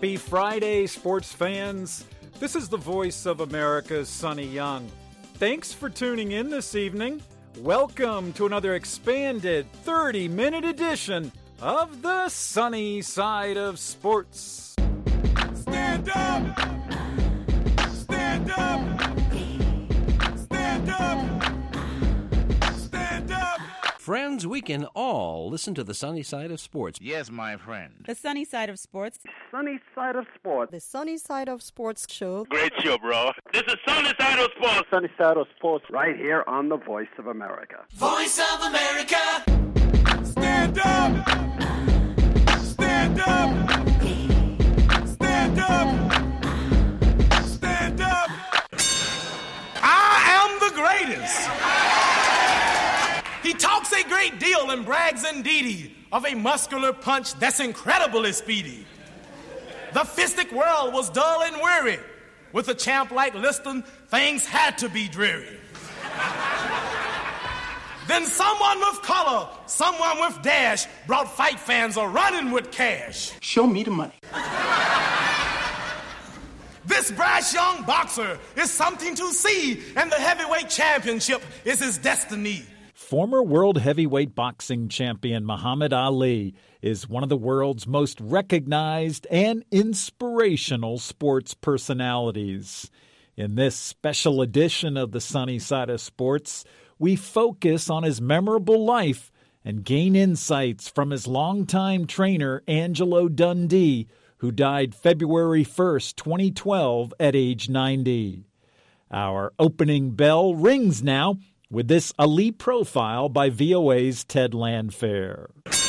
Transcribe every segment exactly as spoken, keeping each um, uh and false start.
Happy Friday, sports fans. This is the voice of America's Sonny Young. Thanks for tuning in this evening. Welcome to another expanded thirty-minute edition of the Sunny Side of Sports. Stand up! Stand up! Stand up! Stand up! Friends, we can all listen to the Sunny Side of Sports. Yes, my friend. The Sunny Side of Sports. Sunny Side of Sports. The Sunny Side of Sports show. Great show, bro. This is Sunny Side of Sports. Sunny Side of Sports, right here on the Voice of America. Voice of America! Stand up! Stand up! Stand up! Stand up! I am the greatest! He talks a great deal and brags indeedy of a muscular punch that's incredibly speedy. The fistic world was dull and weary. With a champ like Liston, things had to be dreary. Then someone with color, someone with dash, brought fight fans a running with cash. Show me the money. This brash young boxer is something to see, and the heavyweight championship is his destiny. Former world heavyweight boxing champion Muhammad Ali is one of the world's most recognized and inspirational sports personalities. In this special edition of the Sunny Side of Sports, we focus on his memorable life and gain insights from his longtime trainer, Angelo Dundee, who died February first, twenty twelve, at age ninety. Our opening bell rings now with this Ali profile by V O A's Ted Landfair.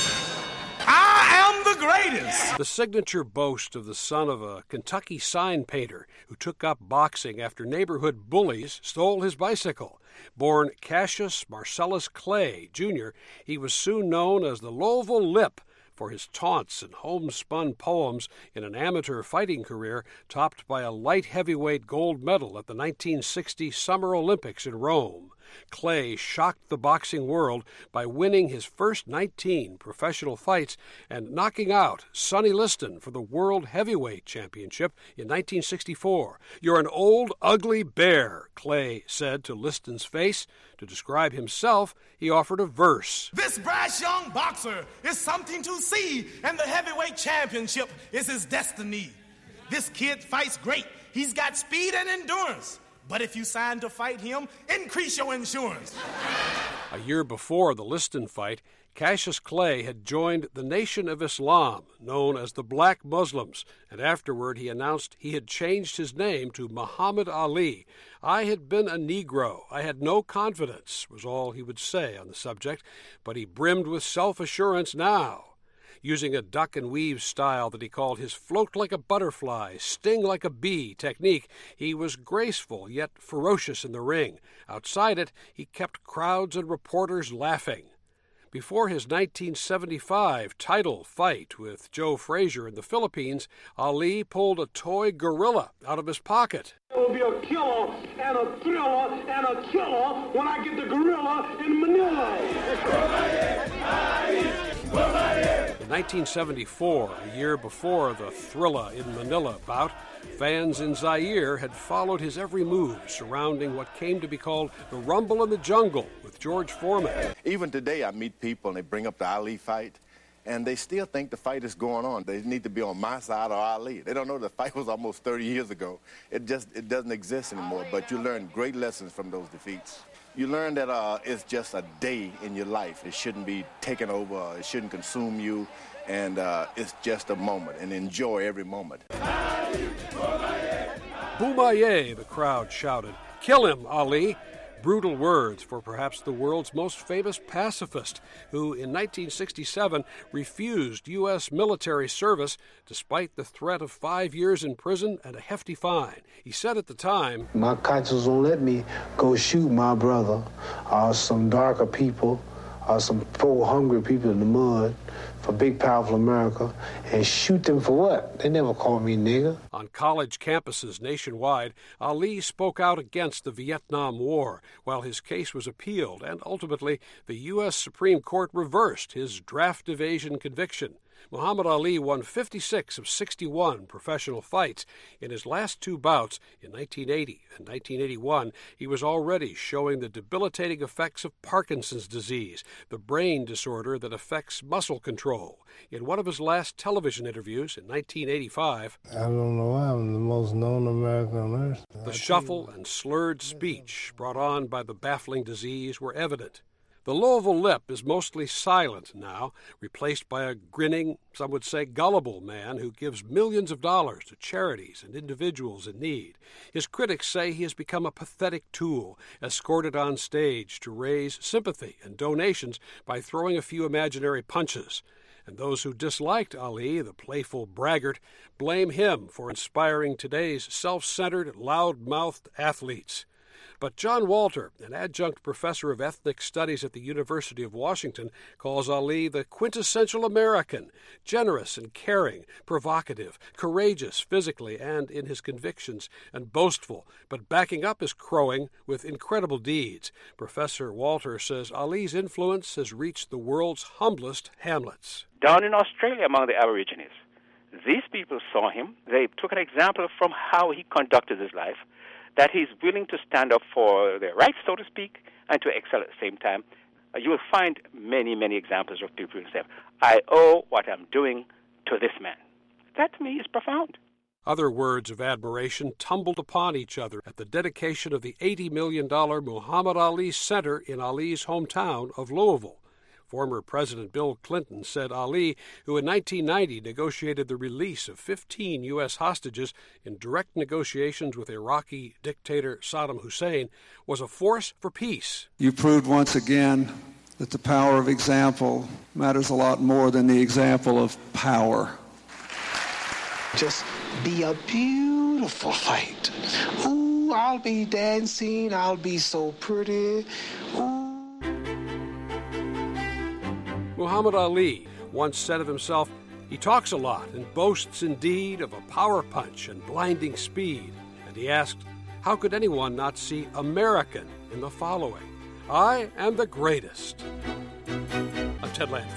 I am the greatest! The signature boast of the son of a Kentucky sign painter who took up boxing after neighborhood bullies stole his bicycle. Born Cassius Marcellus Clay, Junior, he was soon known as the Louisville Lip for his taunts and homespun poems in an amateur fighting career topped by a light heavyweight gold medal at the nineteen sixty Summer Olympics in Rome. Clay shocked the boxing world by winning his first nineteen professional fights and knocking out Sonny Liston for the World Heavyweight Championship in nineteen sixty-four. "You're an old, ugly bear," Clay said to Liston's face. To describe himself, he offered a verse. This brash young boxer is something to see, and the heavyweight championship is his destiny. This kid fights great. He's got speed and endurance. But if you sign to fight him, increase your insurance. A year before the Liston fight, Cassius Clay had joined the Nation of Islam, known as the Black Muslims, and afterward he announced he had changed his name to Muhammad Ali. "I had been a Negro. I had no confidence," was all he would say on the subject, but he brimmed with self-assurance now. Using a duck and weave style that he called his float like a butterfly, sting like a bee technique, he was graceful yet ferocious in the ring. Outside it, he kept crowds and reporters laughing. Before his nineteen seventy-five title fight with Joe Frazier in the Philippines, Ali pulled a toy gorilla out of his pocket. There will be a killer and a thriller and a killer when I get the gorilla in Manila. In nineteen seventy-four, a year before the Thrilla in Manila bout, fans in Zaire had followed his every move surrounding what came to be called the Rumble in the Jungle with George Foreman. Even today I meet people and they bring up the Ali fight, and they still think the fight is going on. They need to be on my side or Ali. They don't know the fight was almost thirty years ago. It just it doesn't exist anymore, but you learn great lessons from those defeats. You learn that uh, it's just a day in your life. It shouldn't be taken over. It shouldn't consume you. And uh, it's just a moment, and enjoy every moment. "Boumaye," the crowd shouted. "Kill him, Ali." Brutal words for perhaps the world's most famous pacifist, who in nineteen sixty-seven refused U S military service despite the threat of five years in prison and a hefty fine. He said at the time, "My conscience won't let me go shoot my brother or some darker people or some poor hungry people in the mud for big, powerful America and shoot them for what? They never called me nigger." On college campuses nationwide, Ali spoke out against the Vietnam War while his case was appealed, and ultimately the U S Supreme Court reversed his draft evasion conviction. Muhammad Ali won fifty-six of sixty-one professional fights. In his last two bouts, in nineteen eighty and nineteen eighty-one, he was already showing the debilitating effects of Parkinson's disease, the brain disorder that affects muscle control. In one of his last television interviews in nineteen eighty-five, I don't know why I'm the most known American on earth. The shuffle and slurred speech brought on by the baffling disease were evident. The Louisville lip is mostly silent now, replaced by a grinning, some would say gullible man who gives millions of dollars to charities and individuals in need. His critics say he has become a pathetic tool, escorted on stage to raise sympathy and donations by throwing a few imaginary punches. And those who disliked Ali, the playful braggart, blame him for inspiring today's self-centered, loud-mouthed athletes. But John Walter, an adjunct professor of ethnic studies at the University of Washington, calls Ali the quintessential American, generous and caring, provocative, courageous physically and in his convictions, and boastful, but backing up his crowing with incredible deeds. Professor Walter says Ali's influence has reached the world's humblest hamlets. Down in Australia among the Aborigines, these people saw him. They took an example from how he conducted his life, that he's willing to stand up for their rights, so to speak, and to excel at the same time. Uh, you will find many, many examples of people who say, I owe what I'm doing to this man. That, to me, is profound. Other words of admiration tumbled upon each other at the dedication of the eighty million dollars Muhammad Ali Center in Ali's hometown of Louisville. Former President Bill Clinton said Ali, who in nineteen ninety negotiated the release of fifteen U S hostages in direct negotiations with Iraqi dictator Saddam Hussein, was a force for peace. You proved once again that the power of example matters a lot more than the example of power. Just be a beautiful fight. Ooh, I'll be dancing, I'll be so pretty. Ooh. Muhammad Ali once said of himself, he talks a lot and boasts indeed of a power punch and blinding speed. And he asked, how could anyone not see American in the following? I am the greatest. I'm Ted Lanfair.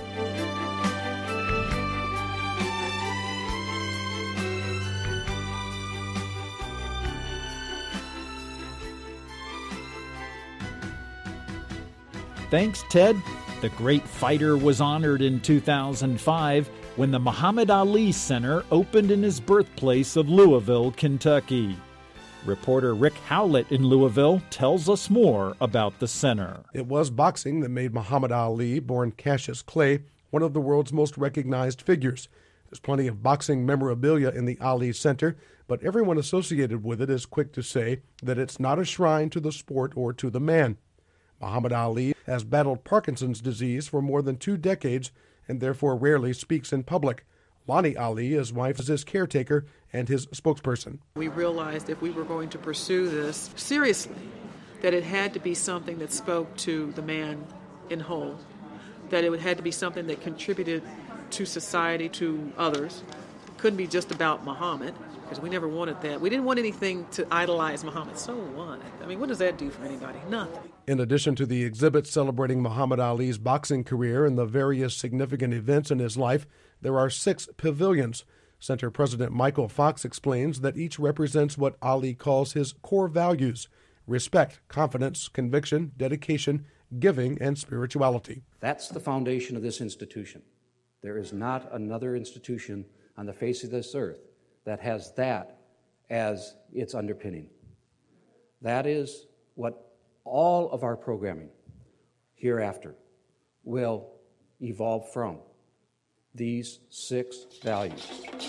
Thanks, Ted. The great fighter was honored in two thousand five when the Muhammad Ali Center opened in his birthplace of Louisville, Kentucky. Reporter Rick Howlett in Louisville tells us more about the center. It was boxing that made Muhammad Ali, born Cassius Clay, one of the world's most recognized figures. There's plenty of boxing memorabilia in the Ali Center, but everyone associated with it is quick to say that it's not a shrine to the sport or to the man. Muhammad Ali has battled Parkinson's disease for more than two decades and therefore rarely speaks in public. Lonnie Ali, his wife, is his caretaker and his spokesperson. We realized if we were going to pursue this seriously, that it had to be something that spoke to the man in whole, that it had to be something that contributed to society, to others. It couldn't be just about Muhammad, because we never wanted that. We didn't want anything to idolize Muhammad. So what? I mean, what does that do for anybody? Nothing. In addition to the exhibits celebrating Muhammad Ali's boxing career and the various significant events in his life, there are six pavilions. Center President Michael Fox explains that each represents what Ali calls his core values: respect, confidence, conviction, dedication, giving, and spirituality. That's the foundation of this institution. There is not another institution on the face of this earth that has that as its underpinning. That is what all of our programming hereafter will evolve from, these six values.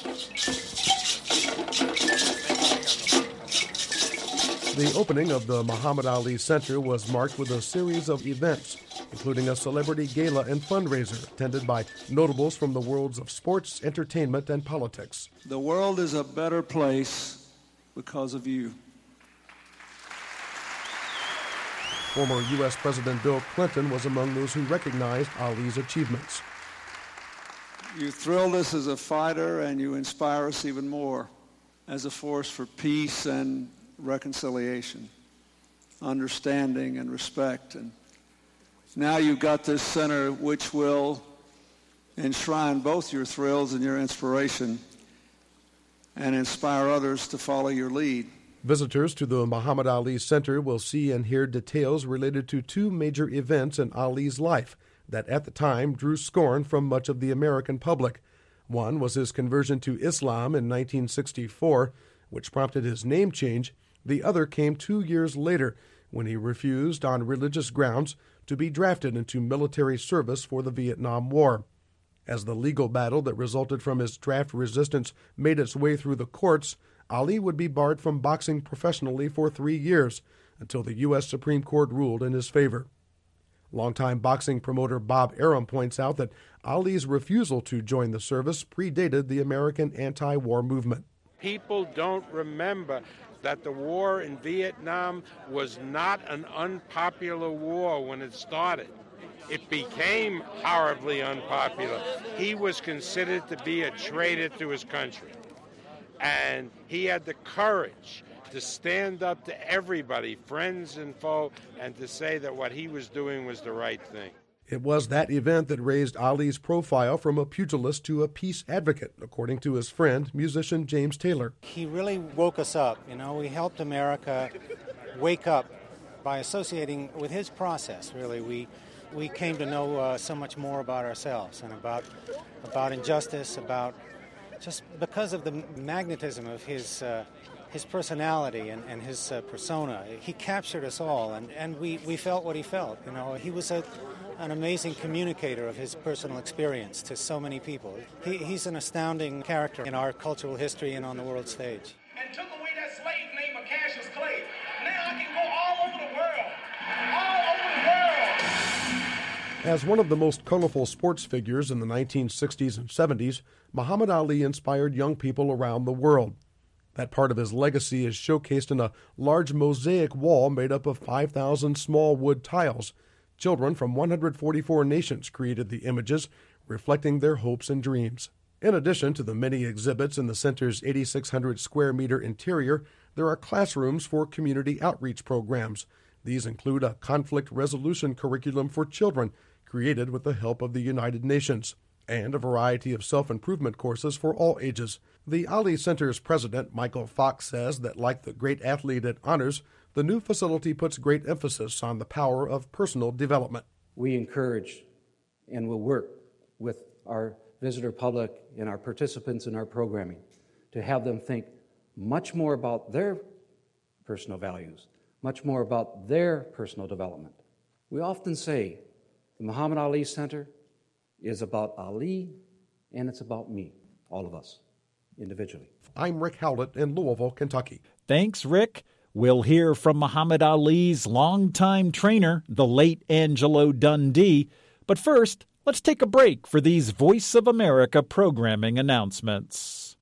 The opening of the Muhammad Ali Center was marked with a series of events, including a celebrity gala and fundraiser attended by notables from the worlds of sports, entertainment, and politics. The world is a better place because of you. Former U S President Bill Clinton was among those who recognized Ali's achievements. You thrill us as a fighter, and you inspire us even more as a force for peace and reconciliation, understanding and respect. And now you've got this center which will enshrine both your thrills and your inspiration and inspire others to follow your lead. Visitors to the Muhammad Ali Center will see and hear details related to two major events in Ali's life that at the time drew scorn from much of the American public. One was his conversion to Islam in nineteen sixty-four, which prompted his name change. The other came two years later, when he refused on religious grounds to be drafted into military service for the Vietnam War. As the legal battle that resulted from his draft resistance made its way through the courts, Ali would be barred from boxing professionally for three years until the U S Supreme Court ruled in his favor. Longtime boxing promoter Bob Arum points out that Ali's refusal to join the service predated the American anti-war movement. People don't remember that the war in Vietnam was not an unpopular war when it started. It became horribly unpopular. He was considered to be a traitor to his country. And he had the courage to stand up to everybody, friends and foe, and to say that what he was doing was the right thing. It was that event that raised Ali's profile from a pugilist to a peace advocate, according to his friend, musician James Taylor. He really woke us up. You know, we helped America wake up by associating with his process, really. We we came to know uh, so much more about ourselves and about about injustice, about just because of the magnetism of his uh, his personality and, and his uh, persona. He captured us all, and, and we, we felt what he felt. You know, he was a, an amazing communicator of his personal experience to so many people. He, he's an astounding character in our cultural history and on the world stage. And took away that slave name of Cassius Clay. Now I can go all over the world. All over the world. As one of the most colorful sports figures in the nineteen sixties and seventies, Muhammad Ali inspired young people around the world. That part of his legacy is showcased in a large mosaic wall made up of five thousand small wood tiles. Children from one hundred forty-four nations created the images, reflecting their hopes and dreams. In addition to the many exhibits in the center's eighty-six hundred square meter interior, there are classrooms for community outreach programs. These include a conflict resolution curriculum for children, created with the help of the United Nations, and a variety of self-improvement courses for all ages. The Ali Center's president, Michael Fox, says that like the great athlete it honors, the new facility puts great emphasis on the power of personal development. We encourage and will work with our visitor public and our participants in our programming to have them think much more about their personal values, much more about their personal development. We often say the Muhammad Ali Center is about Ali, and it's about me, all of us, individually. I'm Rick Howlett in Louisville, Kentucky. Thanks, Rick. We'll hear from Muhammad Ali's longtime trainer, the late Angelo Dundee. But first, let's take a break for these Voice of America programming announcements.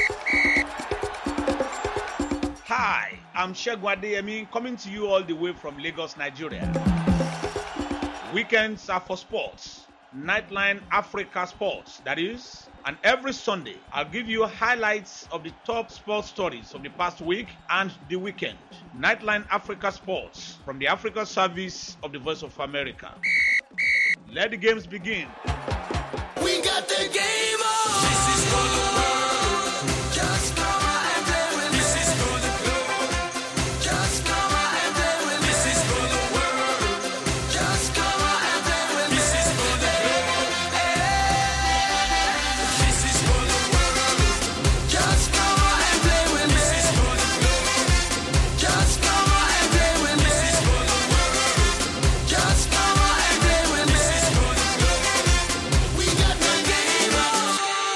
Hi, I'm Shegun Adeyemi, coming to you all the way from Lagos, Nigeria. Weekends are for sports. Nightline Africa Sports, that is. And every Sunday, I'll give you highlights of the top sports stories of the past week and the weekend. Nightline Africa Sports, from the Africa Service of the Voice of America. Let the games begin. We got the game on. This is for the world. Just come out and play with me. This is for the globe. Just come out and play with me. This is for the world. Just come out and play with me. This is for the globe. This is for the world. Just come out and play with me. This is for the globe. Just come out and play with me. This is for the world. Just come out and play with me. This is for the globe. We got the game on.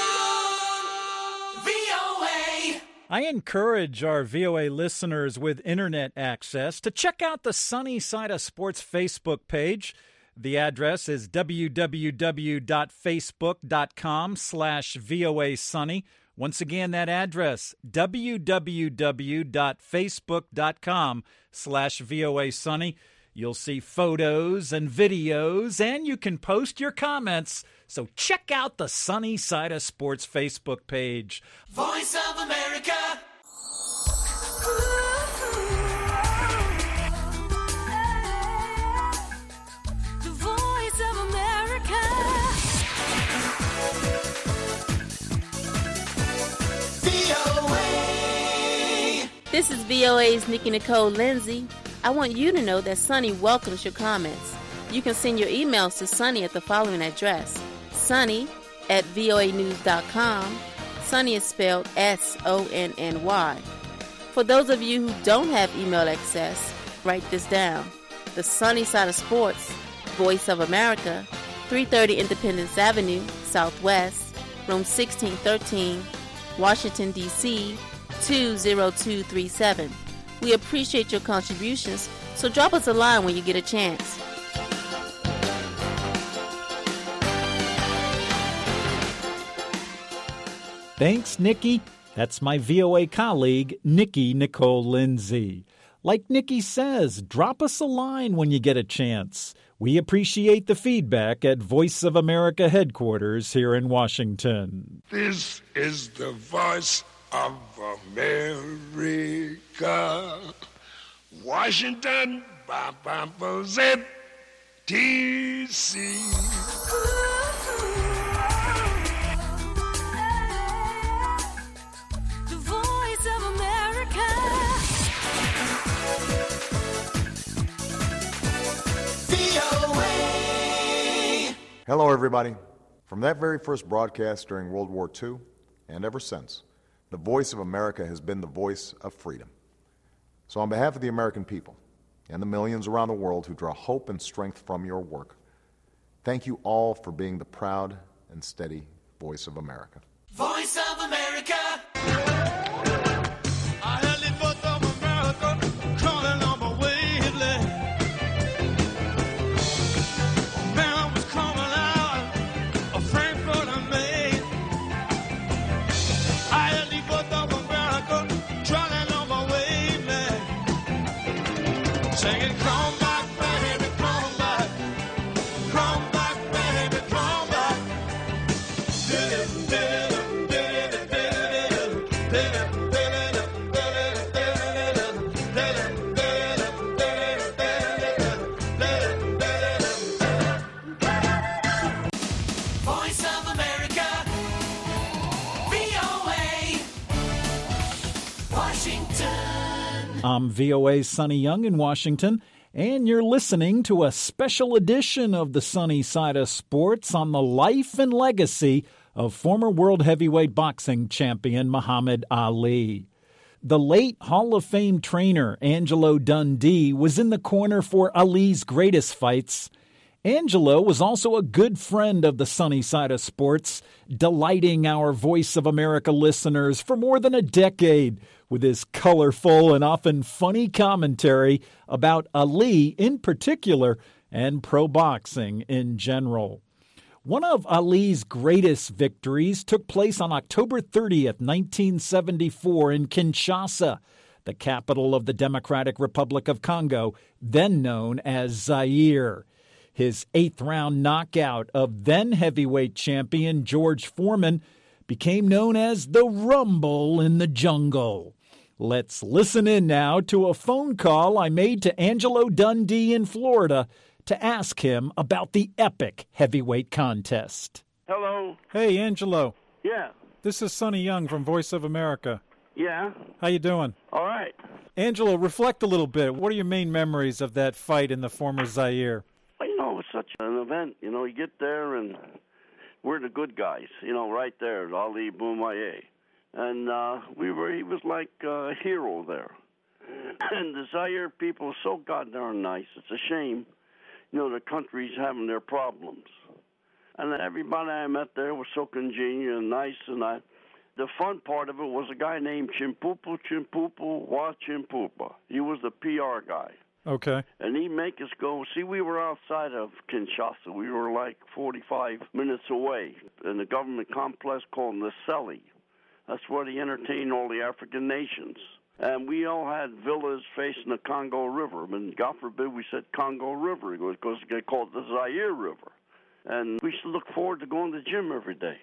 V O A. I encourage our V O A listeners with internet access to check out the Sunny Side of Sports Facebook page. The address is w w w dot facebook dot com slash V O A Sunny. Once again, that address, w w w dot facebook dot com slash V O A Sunny. You'll see photos and videos, and you can post your comments. So check out the Sunny Side of Sports Facebook page. Voice of America. The Voice of America. This is V O A's Nikki Nicole Lindsay. I want you to know that Sunny welcomes your comments. You can send your emails to Sunny at the following address: Sunny at V O A news dot com. Sunny is spelled S O N N Y. For those of you who don't have email access, write this down. The Sunny Side of Sports, Voice of America, three thirty Independence Avenue, Southwest, room sixteen thirteen, Washington, D C, two zero two three seven. We appreciate your contributions, so drop us a line when you get a chance. Thanks, Nikki. That's my V O A colleague, Nikki Nicole Lindsay. Like Nikki says, drop us a line when you get a chance. We appreciate the feedback at Voice of America headquarters here in Washington. This is the voice of America. Washington, D C The voice of America. V O A. Hello, everybody. From that very first broadcast during World War Two, and ever since, the Voice of America has been the voice of freedom. So on behalf of the American people and the millions around the world who draw hope and strength from your work, thank you all for being the proud and steady voice of America. Voice of America. I'm V O A's Sonny Young in Washington, and you're listening to a special edition of the Sunny Side of Sports on the life and legacy of former world heavyweight boxing champion Muhammad Ali. The late Hall of Fame trainer Angelo Dundee was in the corner for Ali's greatest fights. Angelo was also a good friend of the Sunny Side of Sports, delighting our Voice of America listeners for more than a decade with his colorful and often funny commentary about Ali in particular and pro boxing in general. One of Ali's greatest victories took place on October thirtieth, nineteen seventy-four in Kinshasa, the capital of the Democratic Republic of Congo, then known as Zaire. His eighth-round knockout of then-heavyweight champion George Foreman became known as the Rumble in the Jungle. Let's listen in now to a phone call I made to Angelo Dundee in Florida to ask him about the epic heavyweight contest. Hello. Hey, Angelo. Yeah. This is Sonny Young from Voice of America. Yeah. How you doing? All right. Angelo, reflect a little bit. What are your main memories of that fight in the former Zaire? Well, you know, it was such an event. You know, you get there and we're the good guys, you know, right there, Ali Boumaier. And uh, we were, he was like a hero there. And the Zaire people are so goddamn nice. It's a shame, you know, the country's having their problems. And everybody I met there was so congenial and nice. And I, the fun part of it was a guy named Chimpupu Chimpupu Wa Chimpupa. He was the P R guy. Okay. And he'd make us go. See, we were outside of Kinshasa. We were like forty-five minutes away in the government complex called Naseli. That's where they entertained all the African nations. And we all had villas facing the Congo River. And God forbid we said Congo River because they called it the Zaire River. And we used to look forward to going to the gym every day.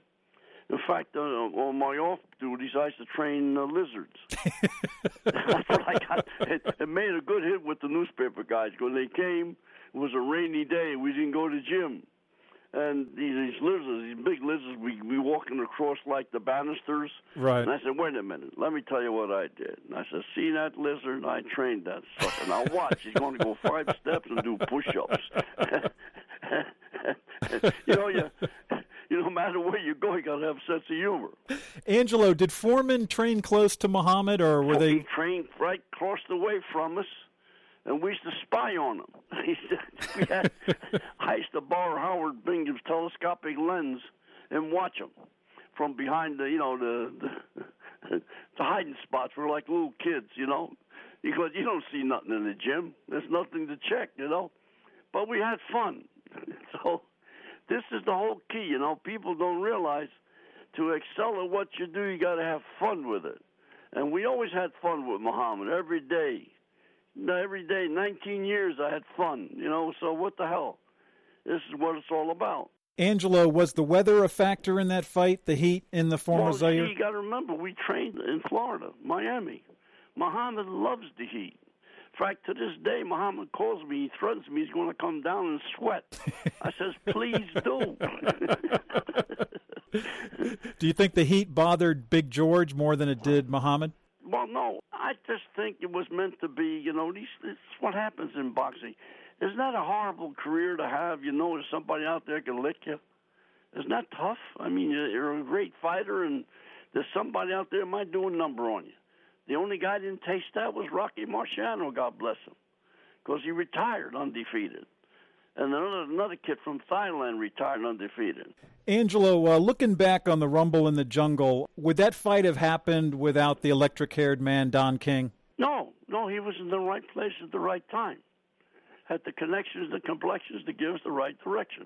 In fact, uh, on my off duties, I used to train uh, lizards. That's what I got. It, it made a good hit with the newspaper guys. When they came, it was a rainy day. We didn't go to the gym. And these, these lizards, these big lizards, we we walking across like the banisters. Right. And I said, wait a minute, let me tell you what I did. And I said, see that lizard? I trained that sucker. Now watch, he's going to go five steps and do push-ups. you know, you, you know, no matter where you go, you got to have a sense of humor. Angelo, did Foreman train close to Muhammad, or were oh, they? He trained right across the way from us. And we used to spy on him. we had, I used to borrow Howard Bingham's telescopic lens and watch him from behind the, you know, the the, the hiding spots. We're like little kids, you know, because you don't see nothing in the gym. There's nothing to check, you know. But we had fun. So this is the whole key, you know. People don't realize to excel at what you do, you got to have fun with it. And we always had fun with Muhammad every day. Every day, nineteen years, I had fun, you know, so what the hell? This is what it's all about. Angelo, was the weather a factor in that fight, the heat in the former well, Zaire? See, you got to remember, we trained in Florida, Miami. Muhammad loves the heat. In fact, to this day, Muhammad calls me, he threatens me, he's going to come down and sweat. I says, please do. Do you think the heat bothered Big George more than it did Muhammad? Well, no, I just think it was meant to be, you know, these, this is what happens in boxing. Isn't that a horrible career to have? You know, there's somebody out there can lick you. Isn't that tough? I mean, you're a great fighter, and there's somebody out there might do a number on you. The only guy that didn't taste that was Rocky Marciano, God bless him, because he retired undefeated. And another, another kid from Thailand retired undefeated. Angelo, uh, looking back on the Rumble in the Jungle, would that fight have happened without the electric-haired man, Don King? No, no, he was in the right place at the right time. Had the connections, the complexions to give us the right direction.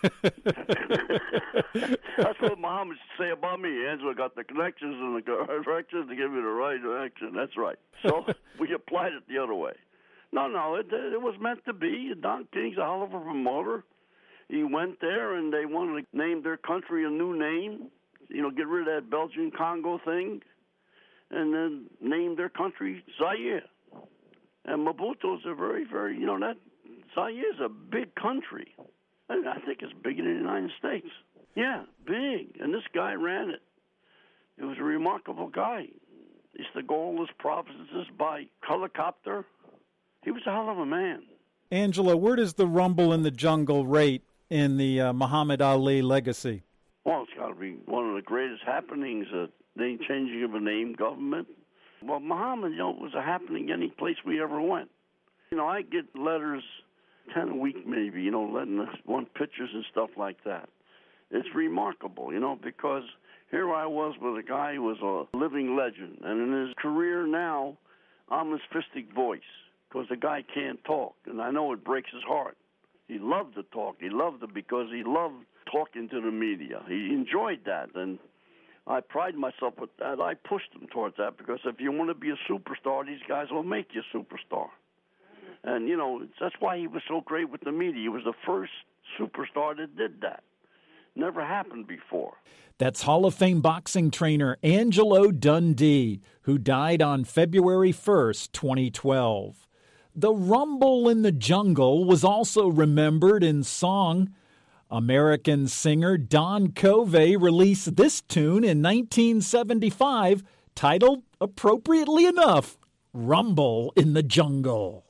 That's what Muhammad used to say about me. Angelo got the connections and the directions to give me the right direction. That's right. So we applied it the other way. No, no, it, it was meant to be. Don King's a hell of a promoter. He went there, and they wanted to name their country a new name, you know, get rid of that Belgian Congo thing, and then name their country Zaire. And Mobutu's a very, very, you know, that Zaire's a big country. I, I think it's bigger than the United States. Yeah, big. And this guy ran it. He was a remarkable guy. He used to go all his provinces by helicopter. He was a hell of a man. Angelo, where does the Rumble in the Jungle rate in the uh, Muhammad Ali legacy? Well, it's got to be one of the greatest happenings, uh, the changing of a name government. Well, Muhammad, you know, it was a happening any place we ever went. You know, I get letters ten a week maybe, you know, letting us want pictures and stuff like that. It's remarkable, you know, because here I was with a guy who was a living legend. And in his career now, I'm his fistic voice. Because the guy can't talk, and I know it breaks his heart. He loved to talk. He loved it because he loved talking to the media. He enjoyed that, and I pride myself with that. I pushed him towards that because if you want to be a superstar, these guys will make you a superstar. And, you know, that's why he was so great with the media. He was the first superstar that did that. Never happened before. That's Hall of Fame boxing trainer Angelo Dundee, who died on February first, twenty twelve. The Rumble in the Jungle was also remembered in song. American singer Don Covey released this tune in nineteen seventy-five, titled, appropriately enough, Rumble in the Jungle.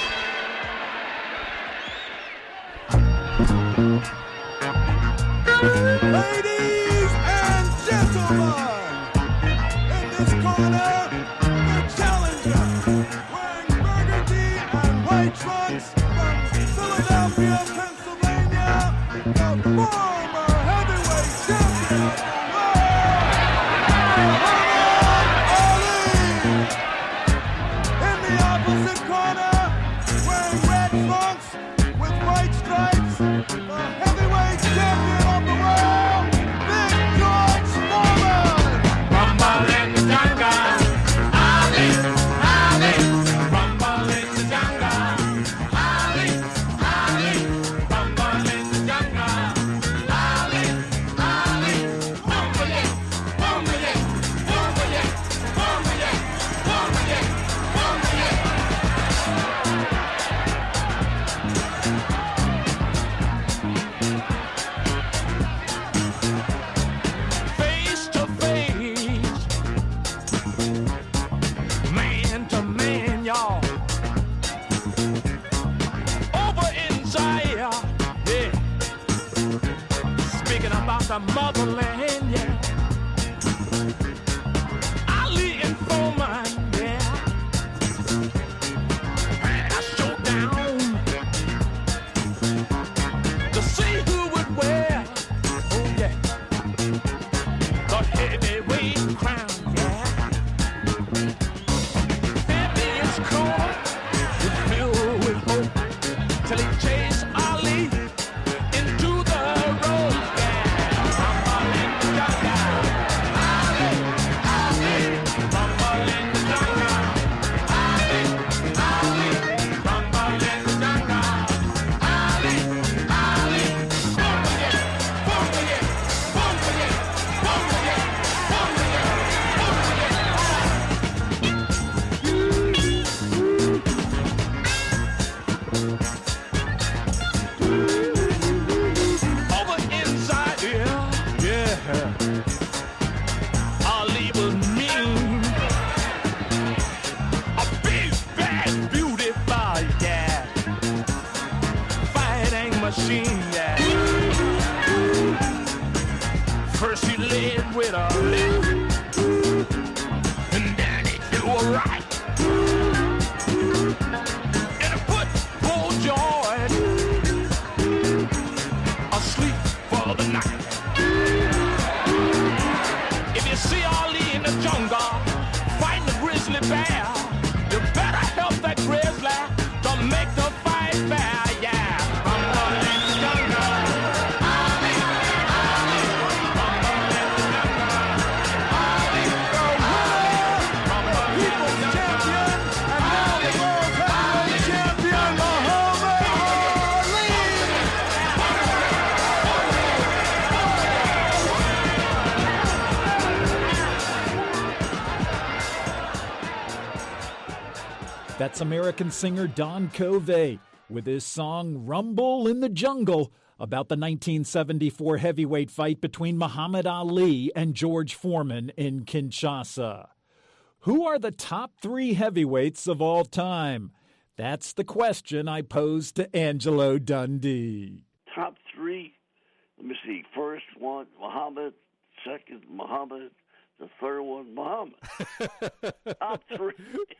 Ladies and gentlemen, in this corner, the challenger, wearing burgundy and white trunks from Philadelphia, Pennsylvania, the former heavyweight champion of the world, Muhammad Ali. In the opposite corner, wearing red trunks with white stripes, the heavyweight champion of the world, Big George Foreman. Rumble in the jungle, Ali, Ali. Rumble in the jungle, Ali, Ali. Rumble in the jungle, the motherland, yeah. Ali and Foreman, yeah. Had a showdown to see who would wear, oh yeah, the heavyweight crown, yeah. Fabian's corner was filled with hope till he chased Ali into the road, yeah. Rumble in the jungle, Ali, Ali, rumble in the jungle, Ali, Ali, rumble in the jungle, Ali, Ali, boom yeah, boom yeah, boom yeah, boom yeah, boom over inside here, yeah. Ali was mean, a big bad beautiful, yeah. Fighting machine, yeah. First he led with a left, and then he threw a right, and he put poor George asleep for the night. If you see Ali in the jungle fighting the grizzly bear, you better help that grizzly to make the fight fair, yeah. Rumble in the jungle, Ali, Ali, rumble in the jungle, Ali, the winner, people's champion, and now the world heavyweight champion, Muhammad Ali. That's American singer Don Covey with his song Rumble in the Jungle about the nineteen seventy-four heavyweight fight between Muhammad Ali and George Foreman in Kinshasa. Who are the top three heavyweights of all time? That's the question I posed to Angelo Dundee. Top three. Let me see. First one, Muhammad. Second, Muhammad. The third one, Muhammad. Top three.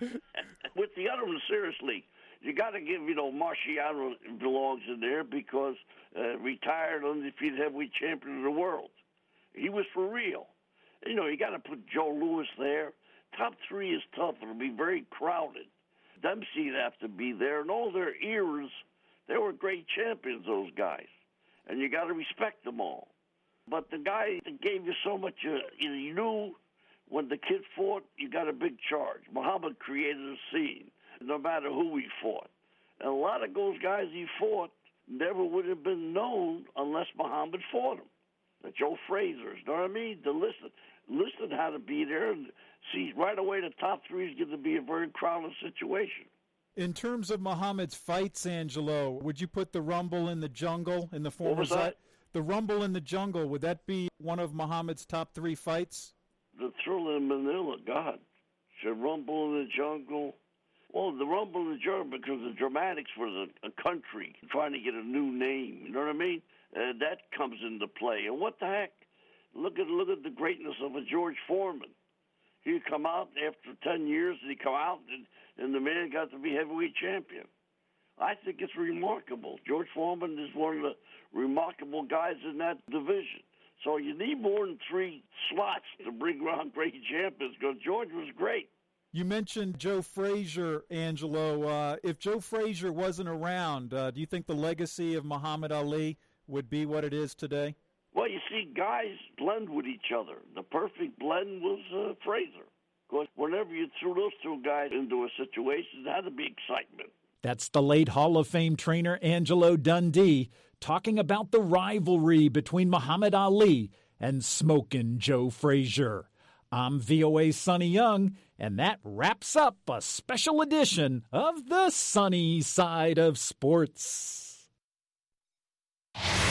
With the other one, seriously, you got to give, you know, Marciano belongs in there because uh, retired undefeated heavyweight champion of the world. He was for real. You know, you got to put Joe Louis there. Top three is tough. It'll be very crowded. Dempsey'd have to be there. In all their eras, they were great champions, those guys. And you got to respect them all. But the guy that gave you so much, uh, you knew when the kid fought, you got a big charge. Muhammad created a scene, no matter who he fought. And a lot of those guys he fought never would have been known unless Muhammad fought them. The Joe Frazier's, you know what I mean? The Liston. Liston had to be there. And see, right away, the top three is going to be a very crowded situation. In terms of Muhammad's fights, Angelo, would you put the Rumble in the Jungle in the former What was that? The Rumble in the Jungle, would that be one of Muhammad's top three fights? The Thriller in Manila, God. Should Rumble in the Jungle. Well, the Rumble in the Jungle because the dramatics for the a country trying to get a new name. You know what I mean? Uh, that comes into play. And what the heck? Look at look at the greatness of a George Foreman. He'd come out after ten years, and he'd come out, and, and the man got to be heavyweight champion. I think it's remarkable. George Foreman is one of the remarkable guys in that division. So you need more than three slots to bring around great champions because George was great. You mentioned Joe Frazier, Angelo. Uh, if Joe Frazier wasn't around, uh, do you think the legacy of Muhammad Ali would be what it is today? Well, you see, guys blend with each other. The perfect blend was uh, Frazier. Because whenever you threw those two guys into a situation, there had to be excitement. That's the late Hall of Fame trainer Angelo Dundee talking about the rivalry between Muhammad Ali and Smokin' Joe Frazier. I'm V O A's Sonny Young, and that wraps up a special edition of the Sunny Side of Sports.